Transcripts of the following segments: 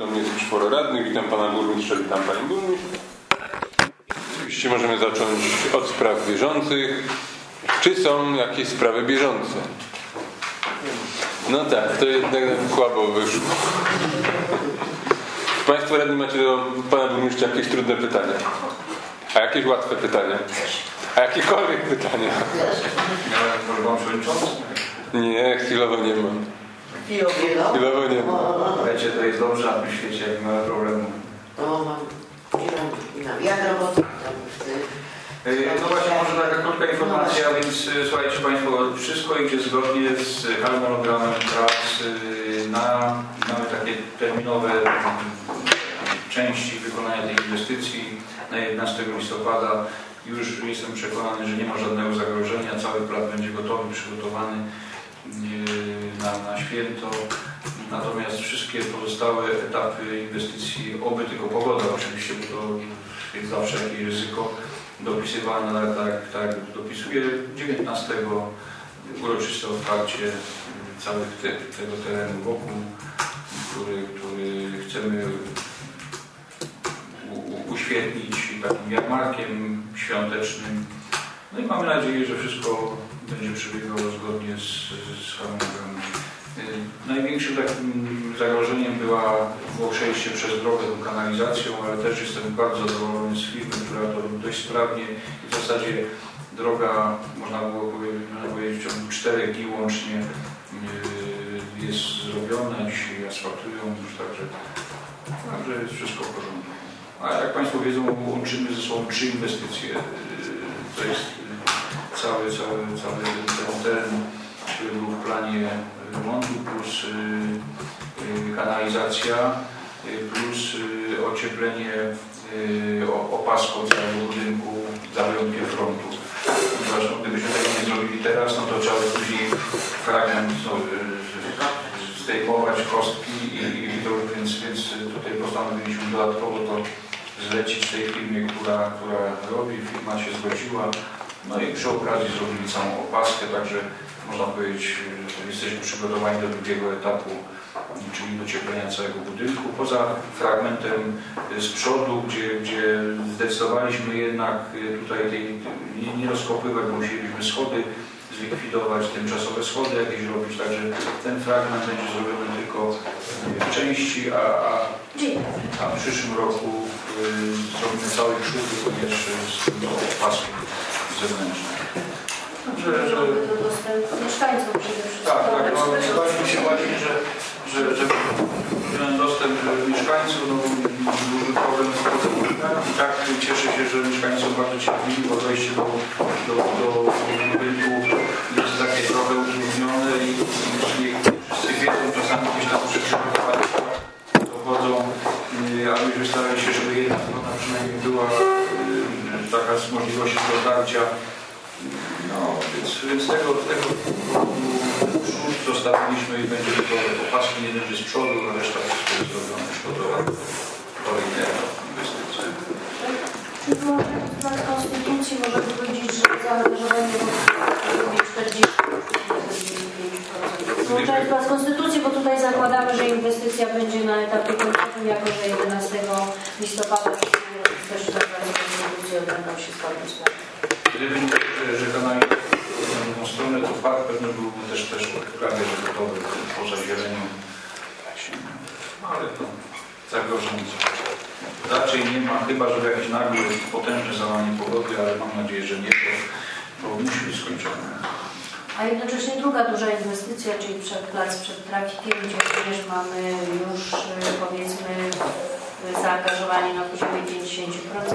Witam, jest czworo radnych, witam pana burmistrza, witam pani burmistrz. Oczywiście możemy zacząć od spraw bieżących. Czy są jakieś sprawy bieżące? No tak, to jednak słabo wyszło. Państwo radni macie do pana burmistrza jakieś trudne pytania? A jakieś łatwe pytania? A jakiekolwiek pytania? Może pan przewodniczący? Nie, chwilowo nie ma. Chwilowo nie ma. Wiecie, to jest dobrze na tym świecie, jak nie ma problemu. Jak robota? No właśnie, może taka krótka informacja, więc słuchajcie Państwo, wszystko idzie zgodnie z harmonogramem prac. Mamy takie terminowe części wykonania tej inwestycji na 11 listopada. Już jestem przekonany, że nie ma żadnego zagrożenia. Cały plan będzie gotowy, przygotowany na święto. Natomiast wszystkie pozostałe etapy inwestycji, oby tylko pogoda oczywiście, bo to jest zawsze jakieś ryzyko, dopisywana, tak dopisuje 19 uroczyste otwarcie całego tego terenu wokół, który chcemy uświetnić takim jarmarkiem świątecznym. No i mamy nadzieję, że wszystko będzie przebiegało zgodnie z harmonogramem. Największym takim zagrożeniem było przejście przez drogę tą kanalizacją, ale też jestem bardzo zadowolony z firmy, która to dość sprawnie w zasadzie droga, można powiedzieć, w ciągu 4 dni łącznie jest zrobiona, dzisiaj asfaltują już, także jest wszystko w porządku. A jak Państwo wiedzą, łączymy ze sobą 3 inwestycje. To jest cały ten teren, który był w planie remontu, plus kanalizacja, plus ocieplenie opaską całego budynku, za wyjątkiem frontu. Ponieważ gdybyśmy tego nie zrobili teraz, no to trzeba później fragment zdejmować kostki więc tutaj postanowiliśmy dodatkowo to zlecić tej firmie, która robi. Firma się zgodziła. No i przy okazji zrobili całą opaskę, także można powiedzieć, że jesteśmy przygotowani do drugiego etapu, czyli docieplenia całego budynku. Poza fragmentem z przodu, gdzie zdecydowaliśmy jednak tutaj nie rozkopywać, bo musieliśmy schody zlikwidować, tymczasowe schody jakieś robić, także ten fragment będzie zrobiony tylko w części, a w przyszłym roku zrobimy cały przód, również z opaską zewnętrzną. Że mieszkańców przede wszystkim. Tak, zdaliśmy się właśnie, że dostęp mieszkańców, byłby problem z procedurą. I tak cieszę się, że mieszkańcy są bardzo cierpliwi, bo wejście do budynku jest takie trochę utrudnione i wszyscy wiedzą, czasami gdzieś tam przygotować dochodzą, a myśmy starali się, żeby jedna strona przynajmniej była taka z możliwością dotarcia. No, więc tego przód zostawiliśmy i będzie tylko opaski, jeden z przodu, a reszta wszystko jest zrobione przygotowane kolejny etap inwestycji. W konstytucji może powiedzieć, że zaangażowanie jest 40%. Z konstytucji, bo tutaj zakładamy, że inwestycja będzie na etapie końcowym, jako że 11 listopada ktoś na konstytucji odbędą się zgodnie z planem. Gdyby nie żegnali na drugą stronę, to park pewno byłby też prawie gotowy poza zielenią. Ale to zagrożeń raczej nie ma, chyba że jakieś nagłe, potężne załamanie pogody, ale mam nadzieję, że nie, to musi być skończone. A jednocześnie druga duża inwestycja, czyli plac przed trafikiem, gdzie również mamy już powiedzmy zaangażowanie na poziomie 50%.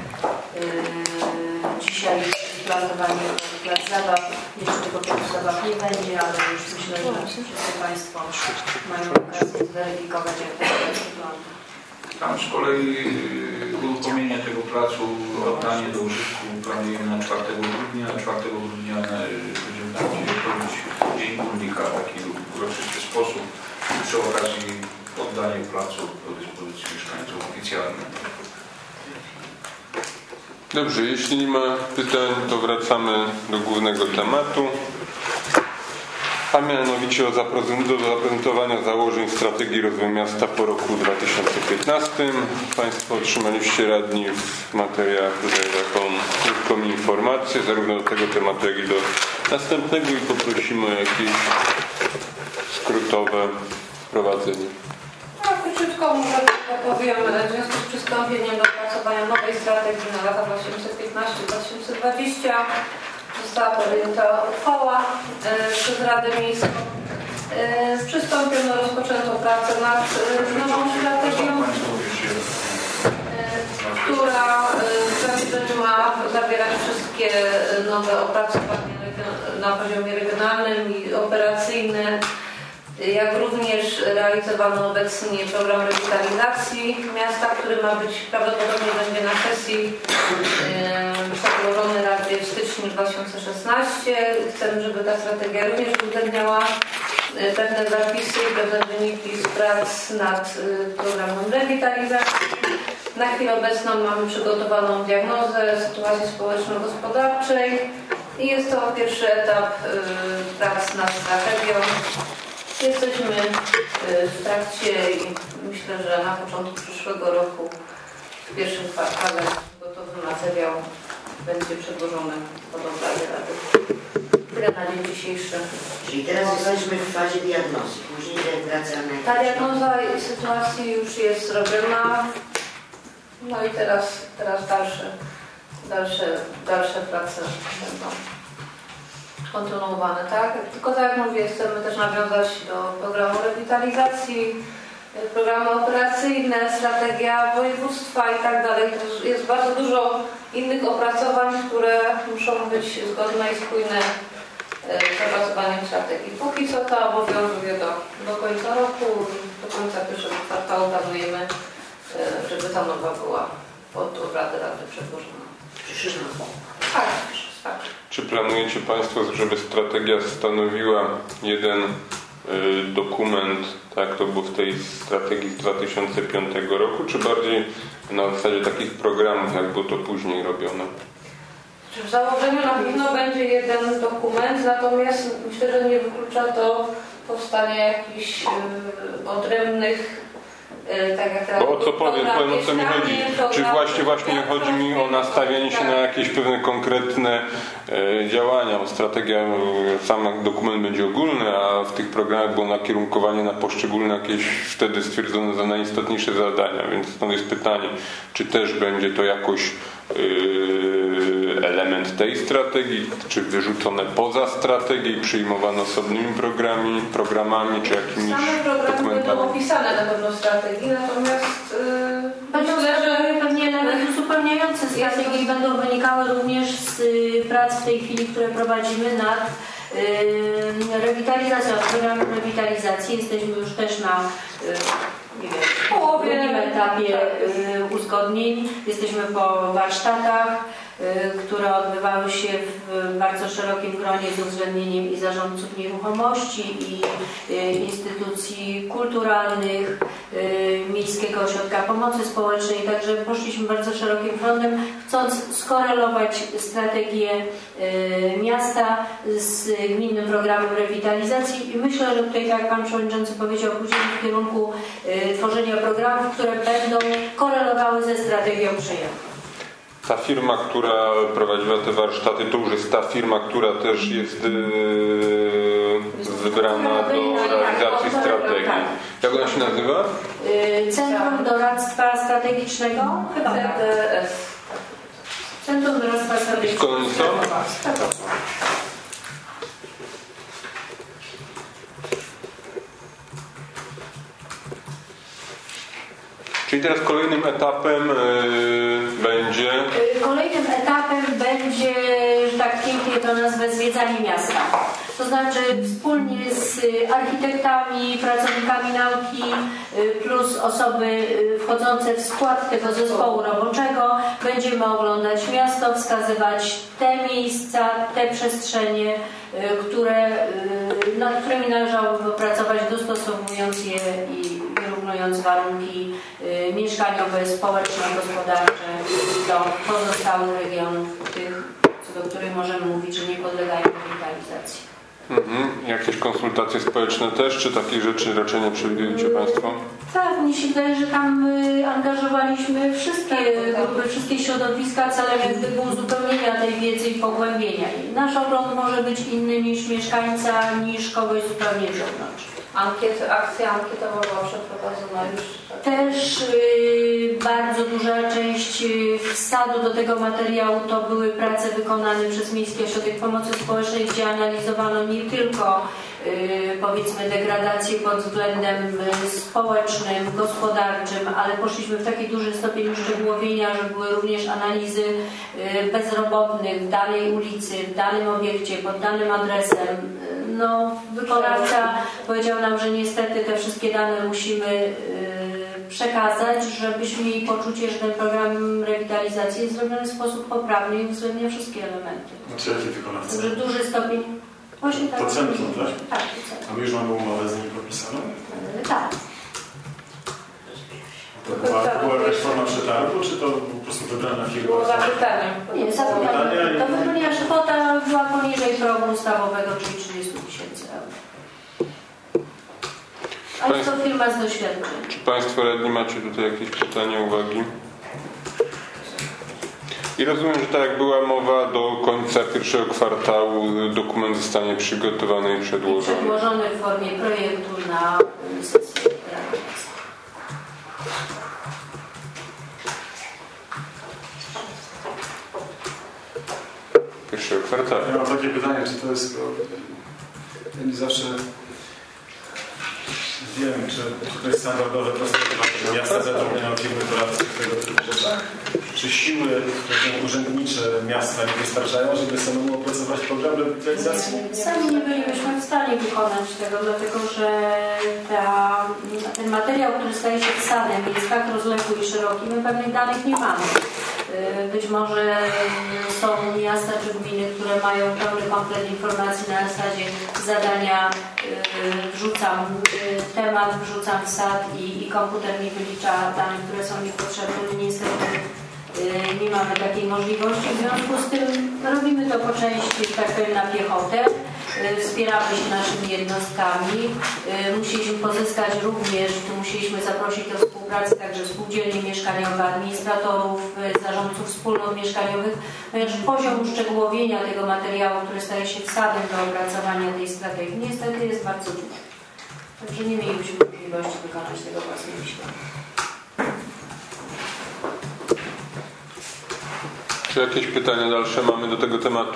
Dzisiaj planowanie plac zabaw, jeszcze tego placu zabaw nie będzie, ale już myślę, że wszyscy Państwo mają okazję zweryfikować, jak to wygląda. Tam z kolei uruchomienie tego placu, oddanie do użytku planujemy na 4 grudnia. 4 grudnia będziemy tam robić Dzień Górnika w taki uroczysty sposób i przy okazji oddanie placu do dyspozycji mieszkańców oficjalnie. Dobrze, jeśli nie ma pytań, to wracamy do głównego tematu. a mianowicie do zaprezentowania założeń strategii rozwoju miasta po roku 2015. Państwo otrzymaliście radni w materiałach tutaj taką krótką informację zarówno do tego tematu, jak i do następnego i poprosimy o jakieś skrótowe wprowadzenie. Króciutko może powiem, w związku z przystąpieniem do opracowania nowej strategii na lata 2015-2020 została podjęta uchwała przez Radę Miejską. Z przystąpieniem rozpoczęto pracę nad nową strategią, która ma zawierać wszystkie nowe opracowania na poziomie regionalnym i operacyjne, jak również realizowano obecnie program rewitalizacji miasta, który ma być prawdopodobnie będzie na sesji przedłożony Radzie w styczniu 2016. Chcemy, żeby ta strategia również uwzględniała pewne zapisy i pewne wyniki z prac nad programem rewitalizacji. Na chwilę obecną mamy przygotowaną diagnozę sytuacji społeczno-gospodarczej i jest to pierwszy etap prac nad strategią. Jesteśmy w trakcie i myślę, że na początku przyszłego roku w pierwszym kwartale gotowy materiał będzie przedłożony pod obrady Rady. Tyle na dzień dzisiejszy. Czyli teraz jesteśmy w fazie diagnozy, później praca na... Ta diagnoza sytuacji już jest zrobiona. No i teraz dalsze prace będą kontynuowane, tak? Tylko tak jak mówię, chcemy też nawiązać do programu rewitalizacji, programy operacyjne, strategia województwa i tak dalej. Jest bardzo dużo innych opracowań, które muszą być zgodne i spójne z opracowaniem strategii. Póki co to obowiązuje do końca roku, do końca pierwszego kwartału planujemy, żeby ta nowa była pod obrady Rady przedłożona. Tak. Czy planujecie Państwo, żeby strategia stanowiła jeden dokument, tak jak to było w tej strategii z 2005 roku, czy bardziej na zasadzie takich programów, jak było to później robione? W założeniu na pewno będzie jeden dokument, natomiast myślę, że nie wyklucza to powstania jakichś odrębnych, tak jak bo o co powiem, o co mi chodzi? Czy właśnie chodzi mi o nastawienie się na jakieś pewne konkretne działania? Strategia, sam dokument będzie ogólny, a w tych programach było nakierunkowanie na poszczególne jakieś wtedy stwierdzone za najistotniejsze zadania, więc stąd jest pytanie, czy też będzie to jakoś element tej strategii, czy wyrzucone poza strategię i przyjmowane osobnymi programami, czy jakimiś same programy będą opisane na pewno w strategii, natomiast myślę, że pewnie elementy uzupełniające strategii będą wynikały również z prac w tej chwili, które prowadzimy nad rewitalizacją, programem rewitalizacji. Jesteśmy już też na w drugim etapie uzgodnień. Jesteśmy po warsztatach, które odbywały się w bardzo szerokim gronie z uwzględnieniem i zarządców nieruchomości, i instytucji kulturalnych, Miejskiego Ośrodka Pomocy Społecznej. Także poszliśmy bardzo szerokim frontem, chcąc skorelować strategię miasta z gminnym programem rewitalizacji i myślę, że tutaj, tak jak Pan Przewodniczący powiedział, później w kierunku tworzenia programów, które będą korelowały ze strategią przyjętą. Ta firma, która prowadziła te warsztaty, to już jest ta firma, która też jest wybrana do realizacji strategii. Jak ona się nazywa? Centrum Doradztwa Strategicznego? Chyba. CDS. Centrum Doradztwa Strategicznego. Skąd oni są? Czyli teraz kolejnym etapem będzie... Kolejnym etapem będzie, że tak pięknie to nazwę, zwiedzanie miasta. To znaczy wspólnie z architektami, pracownikami nauki plus osoby wchodzące w skład tego zespołu roboczego będziemy oglądać miasto, wskazywać te miejsca, te przestrzenie, nad którymi należałoby pracować, dostosowując je i wyrównując warunki mieszkaniowe, społeczne, gospodarcze do pozostałych regionów, tych, co do których możemy mówić, że nie podlegają rewitalizacji. Jakieś konsultacje społeczne też, czy takich rzeczy raczej nie przewidujecie Państwo? Tak, mnie się wydaje, że tam angażowaliśmy wszystkie grupy, wszystkie środowiska celem jakby uzupełnienia tej wiedzy i pogłębienia jej. Nasz ogląd może być inny niż mieszkańca, niż kogoś zupełnie z zewnątrz. Akcja ankietowa była przeprowadzona już. Też bardzo duża część wsadu do tego materiału to były prace wykonane przez Miejski Ośrodek Pomocy Społecznej, gdzie analizowano nie tylko powiedzmy degradację pod względem społecznym, gospodarczym, ale poszliśmy w taki duży stopień uszczegółowienia, że były również analizy bezrobotnych w danej ulicy, w danym obiekcie, pod danym adresem. No, wykonawca powiedział nam, że niestety te wszystkie dane musimy przekazać, żebyśmy mieli poczucie, że ten program rewitalizacji jest zrobiony w sposób poprawny i uwzględnia wszystkie elementy. Znaczy jaki wykonawca? Także duży stopień. Właśnie tak. To centrum, tak? Tak, to centrum. A my już mamy umowę z nimi podpisaną? Tak. To była jakaś forma przetargu, czy to po prostu wybrana firma? Było zapytanie. Nie, zapytanie. To wybrania kwota była poniżej progu ustawowego, czyli 30 000 euro. A jest to firma z doświadczeniem. Czy Państwo radni macie tutaj jakieś pytania, uwagi? I rozumiem, że tak jak była mowa, do końca pierwszego kwartału dokument zostanie przygotowany i przedłożony. Przedłożony w formie projektu na sesję realizacji. Pierwszego kwartału. Ja mam takie pytanie, czy to jest... Ja nie zawsze wiem, czy to jest standardowe postępowanie miasta zatrudniają firmy doradcze w tego typu rzeczach. Czy siły urzędnicze miasta nie wystarczają, żeby samemu opracować program rewitalizacji? Sami nie bylibyśmy w stanie wykonać tego, dlatego że ten materiał, który staje się wsadem, jest tak rozległy i szeroki, my pewnych danych nie mamy. Być może są miasta czy gminy, które mają pełny komplet informacji na zasadzie zadania, wrzucam temat, wrzucam wsad i komputer mi wylicza dane, które są mi potrzebne. My niestety nie mamy takiej możliwości. W związku z tym robimy to po części, tak powiem, na piechotę. Wspieramy się naszymi jednostkami. Musieliśmy pozyskać również, musieliśmy zaprosić do współpracy także spółdzielni mieszkaniowe, administratorów, zarządców wspólnot mieszkaniowych, ponieważ poziom uszczegółowienia tego materiału, który staje się wsadem do opracowania tej strategii, niestety jest bardzo duży. Także nie mielibyśmy możliwości wykonać tego własnymi siłami. Czy jakieś pytania dalsze mamy do tego tematu?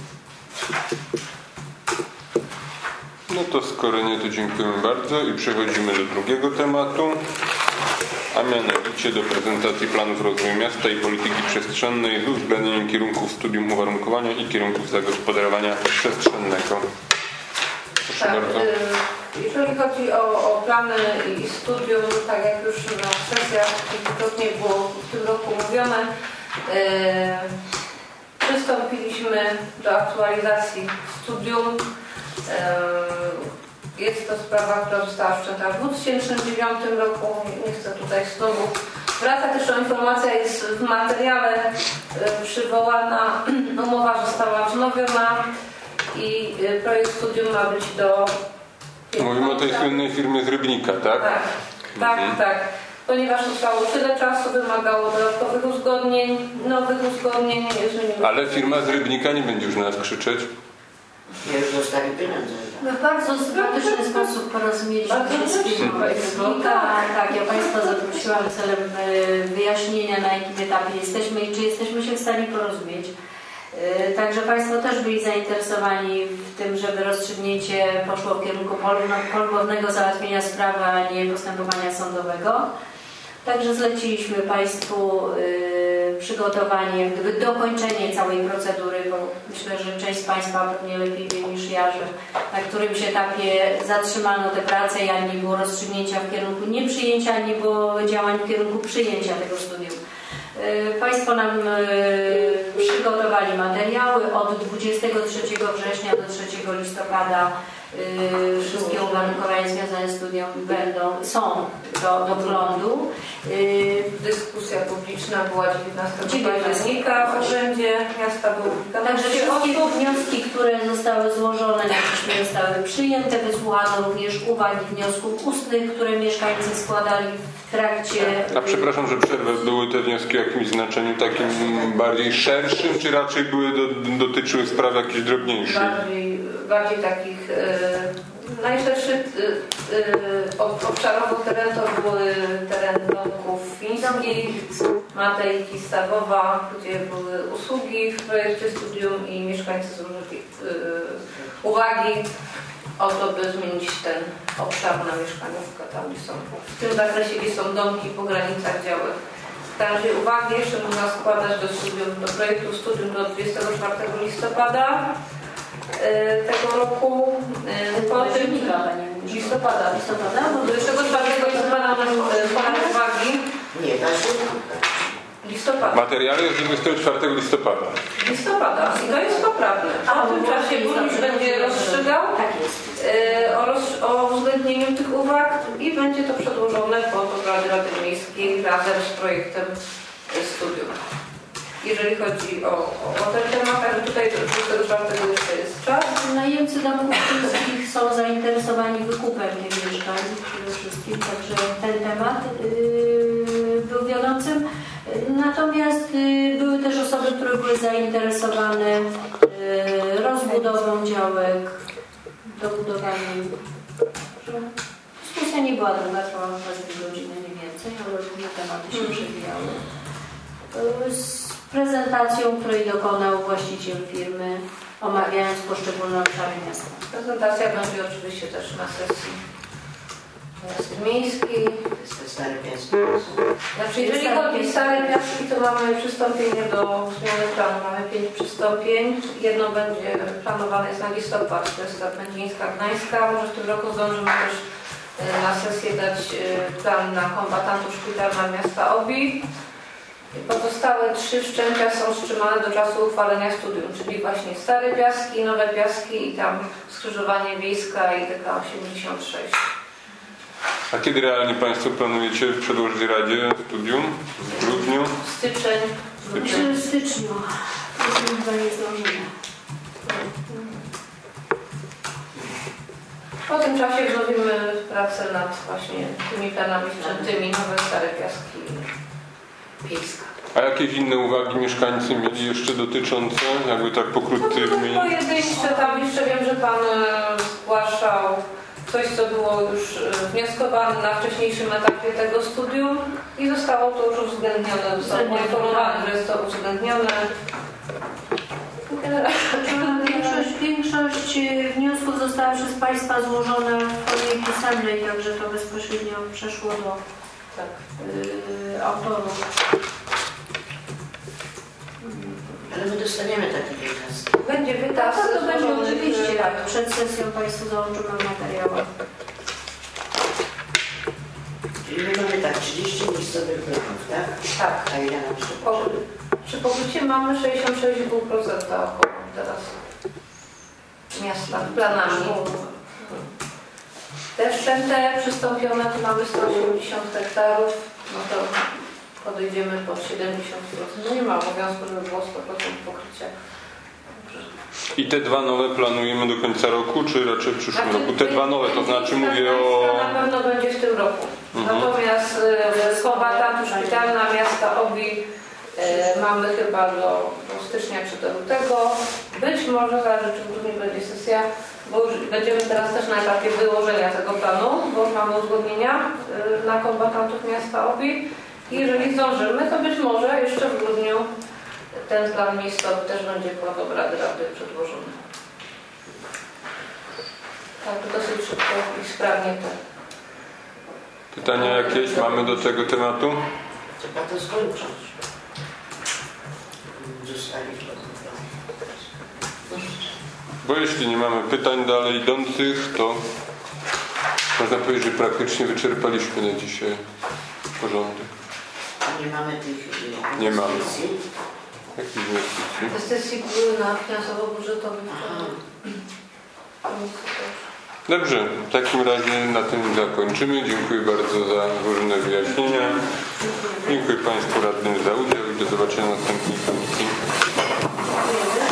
No to skoro nie, to dziękujemy bardzo i przechodzimy do drugiego tematu, a mianowicie do prezentacji planów rozwoju miasta i polityki przestrzennej z uwzględnieniem kierunków studium uwarunkowania i kierunków zagospodarowania przestrzennego. Proszę Tak, bardzo. jeżeli chodzi o plany i studium, tak jak już na sesjach kilkukrotnie było w tym roku mówione, przystąpiliśmy do aktualizacji studium. Jest to sprawa, która została wszczęta w 2009 roku. Nie chcę tutaj znowu wracać. Też informacja jest w materiale przywołana. Umowa została wznowiona i projekt studium ma być do... Mówimy o tej słynnej firmie z Rybnika, tak? Tak. Ponieważ trwało tyle czasu, wymagało dodatkowych uzgodnień, nowych uzgodnień. Ale firma z Rybnika nie będzie już na nas krzyczeć. Ja już dostali pieniądze. My w bardzo sympatyczny sposób porozumieliśmy się z firmą Rybnika. Tak, ja Państwa zaprosiłam celem wyjaśnienia, na jakim etapie jesteśmy i czy jesteśmy się w stanie porozumieć. Także Państwo też byli zainteresowani w tym, żeby rozstrzygnięcie poszło w kierunku polubownego załatwienia sprawy, a nie postępowania sądowego. Także zleciliśmy Państwu przygotowanie, jak gdyby dokończenie całej procedury, bo myślę, że część z Państwa pewnie lepiej wie niż ja, że na którymś etapie zatrzymano te prace i ani nie było rozstrzygnięcia w kierunku nieprzyjęcia, ani nie było działań w kierunku przyjęcia tego studium. Państwo nam przygotowali materiały od 23 września do 3 listopada Wszystkie uwarunkowania związane z studium są do wglądu. Dyskusja publiczna była 19 października w Urzędzie Miasta. Także wszystkie wnioski, które zostały złożone na piśmie, zostały przyjęte. Wysłuchano również uwag i wniosków ustnych, które mieszkańcy składali w trakcie... A przepraszam, że przerwę. Były te wnioski o jakimś znaczeniu takim bardziej szerszym, czy raczej dotyczyły spraw jakichś drobniejszych? Bardziej takich najszerszych obszarowo teren to były tereny domków fińskich, Matejki, Stawowa, gdzie były usługi w projekcie studium i mieszkańcy złożyli uwagi o to, by zmienić ten obszar na mieszkaniówkę, tam gdzie są w tym zakresie, gdzie są domki po granicach działek. W razie uwagi jeszcze można składać do projektu studium do 24 listopada tego roku. Po tym listopada, bo 24 listopada składać uwagi. Nie, listopada. Materiały jest 24 listopada. Listopada. I to jest poprawne. A w tym czasie burmistrz będzie rozstrzygał o uwzględnieniu tych uwag i będzie to przedłożone pod obrady Rady Miejskiej razem z projektem studium. Jeżeli chodzi o ten temat, ale tutaj do 24 jeszcze jest czas. Najemcy domów wszystkich są zainteresowani wykupem tych mieszkań przede wszystkim, także ten temat był wiodącym. Natomiast były też osoby, które były zainteresowane rozbudową działek, dobudowaniem. Dyskusja nie była długa, trwała chyba 2 godziny, nie więcej, ale różne tematy się przewijały. Z prezentacją, której dokonał właściciel firmy, omawiając poszczególne obszary miasta. Prezentacja będzie oczywiście też na sesji miejskiej. Stare Piaski. Znaczy, jeżeli chodzi o Stare Piaski, to mamy przystąpienie do zmiany planu. Mamy 5 przystąpień. Jedno będzie planowane jest na listopad, to jest ta Będzińska Gdańska. Może w tym roku zdążymy też na sesję dać plan na kombatantów szpitalna miasta Obi. Pozostałe 3 wszczęcia są wstrzymane do czasu uchwalenia studium, czyli właśnie Stare Piaski, Nowe Piaski i tam skrzyżowanie Wiejska i DK 86. A kiedy realnie Państwo planujecie przedłożyć Radzie studium? W grudniu? Styczeń. W styczniu. Chyba nie zdążymy. Po tym czasie wznowimy pracę nad właśnie tymi planami wszczętymi, Nowe Stare Piaski i Wiejska. A jakieś inne uwagi mieszkańcy mieli jeszcze dotyczące, jakby tak pokrótce wymienić? Pojedyncze, tam jeszcze wiem, że Pan zgłaszał coś, co było już wnioskowane na wcześniejszym etapie tego studium i zostało to już uwzględnione. Zostało poinformowane, że jest to uwzględnione. Większość wniosków została przez Państwa złożona w formie pisemnej, także to bezpośrednio przeszło do autorów. Ale my dostaniemy taki wykaz. Będzie wykaz. To będzie oczywiście, tak. Przed sesją Państwu załączymy materiały. Czyli my mamy tak, 30 miejscowych bloków, tak? Tak. A ile na przykład? Przy pokrycie mamy 66,5% około teraz miasta planami. Te wszczęte przystąpione to mamy 180 hektarów, no to podejdziemy pod 70%. No nie ma obowiązku, żeby było 100% pokrycia. I te 2 nowe planujemy do końca roku, czy raczej w przyszłym roku? Te 2 nowe, to znaczy mówię o... Na pewno będzie w tym roku. Natomiast kombatantów szpitalna miasta Obi mamy chyba do stycznia czy do lutego. Być może, zależy czy w grudniu będzie sesja, bo już będziemy teraz też na etapie wyłożenia tego planu, bo już mamy uzgodnienia na kombatantów miasta Obi. I jeżeli zdążymy, to być może jeszcze w grudniu ten plan miejscowy też będzie pod obrady Rady przedłożony. Tak, dosyć szybko i sprawnie to. Pytania jakieś mamy do tego tematu? Trzeba to skończyć. Zostaliśmy. Bo jeśli nie mamy pytań dalej idących, to można powiedzieć, że praktycznie wyczerpaliśmy na dzisiaj porządek. Nie mamy tych Nie mamy. inwestycji. Jakich inwestycji? Inwestycje były na finansowo-budżetowym. Dobrze, w takim razie na tym zakończymy. Dziękuję bardzo za złożone wyjaśnienia. Dziękuję Państwu radnym za udział i do zobaczenia na następnej komisji.